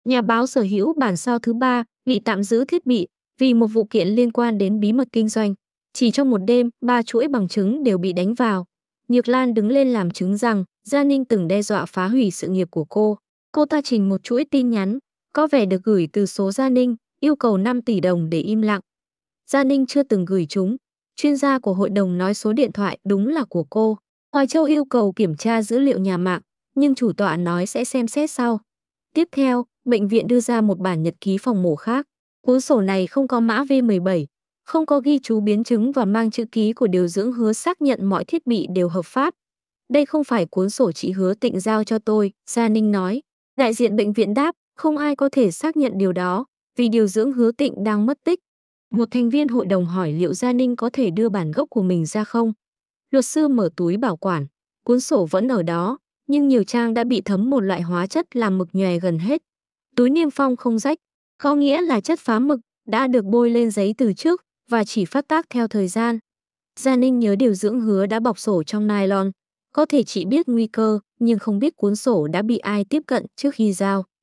Nhà báo sở hữu bản sao thứ ba bị tạm giữ thiết bị vì một vụ kiện liên quan đến bí mật kinh doanh. Chỉ trong một đêm, 3 chuỗi bằng chứng đều bị đánh vào. Nhược Lan đứng lên làm chứng rằng Gia Ninh từng đe dọa phá hủy sự nghiệp của cô. Cô ta trình một chuỗi tin nhắn, có vẻ được gửi từ số Gia Ninh, yêu cầu 5 tỷ đồng để im lặng. Gia Ninh chưa từng gửi chúng. Chuyên gia của hội đồng nói số điện thoại đúng là của cô. Hoài Châu yêu cầu kiểm tra dữ liệu nhà mạng, nhưng chủ tọa nói sẽ xem xét sau. Tiếp theo, bệnh viện đưa ra một bản nhật ký phòng mổ khác. Cuốn sổ này không có mã V17, không có ghi chú biến chứng và mang chữ ký của điều dưỡng Hứa xác nhận mọi thiết bị đều hợp pháp. Đây không phải cuốn sổ chị Hứa Tịnh giao cho tôi, Gia Ninh nói. Đại diện bệnh viện đáp, không ai có thể xác nhận điều đó, vì điều dưỡng Hứa Tịnh đang mất tích. Một thành viên hội đồng hỏi liệu Gia Ninh có thể đưa bản gốc của mình ra không. Luật sư mở túi bảo quản, cuốn sổ vẫn ở đó, nhưng nhiều trang đã bị thấm một loại hóa chất làm mực nhòe gần hết. Túi niêm phong không rách, có nghĩa là chất phá mực đã được bôi lên giấy từ trước và chỉ phát tác theo thời gian. Gia Ninh nhớ điều dưỡng Hứa đã bọc sổ trong nylon. Có thể chị biết nguy cơ, nhưng không biết cuốn sổ đã bị ai tiếp cận trước khi giao.